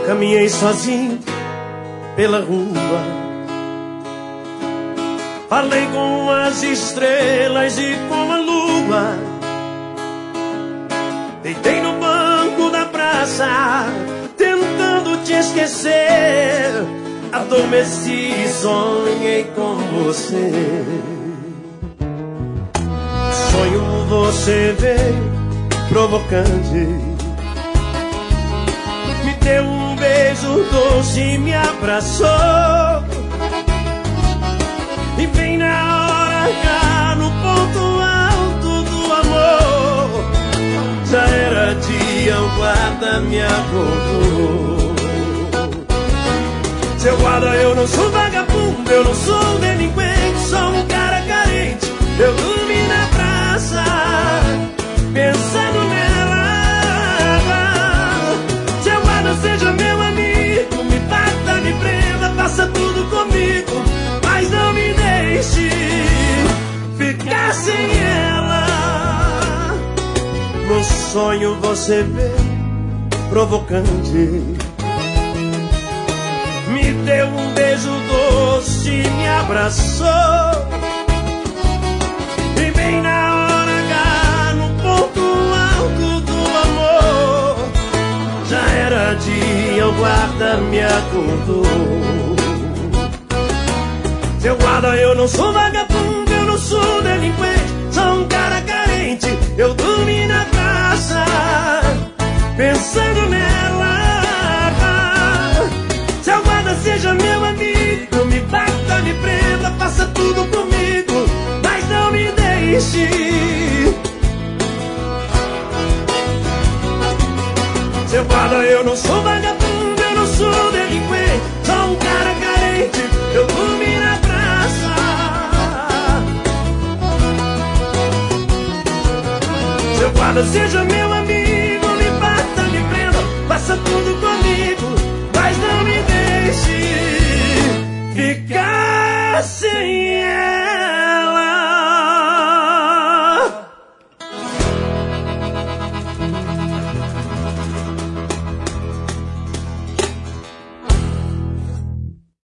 Caminhei sozinho pela rua, falei com as estrelas e com a lua. Deitei no banco da praça, tentando te esquecer. Adormeci e sonhei com você. Sonho você veio provocante, me deu um beijo doce e me abraçou. E bem na hora H, no ponto alto do amor, já era dia, o guarda me acordou. Seu guarda, eu não sou vagabundo, eu não sou delinquente, sou um cara carente. Eu dormi na praça, pensando nela. Seu guarda, seja meu amigo, me bata, me prenda, faça tudo comigo, mas não me deixe ficar sem ela. No sonho você veio provocante, me deu um beijo doce e me abraçou. E bem na hora H, no ponto alto do amor, já era dia, o guarda me acordou. Seu guarda, eu não sou vagabundo, eu não sou delinquente, sou um cara carente. Eu dormi na praça, pensando nela. Seu guarda, seja meu amigo, me bata, me prenda, faça tudo comigo, mas não me deixe. Seu guarda, eu não sou vagabundo, eu não sou delinquente, sou um cara carente. Eu dormi na praça. Seu guarda, seja meu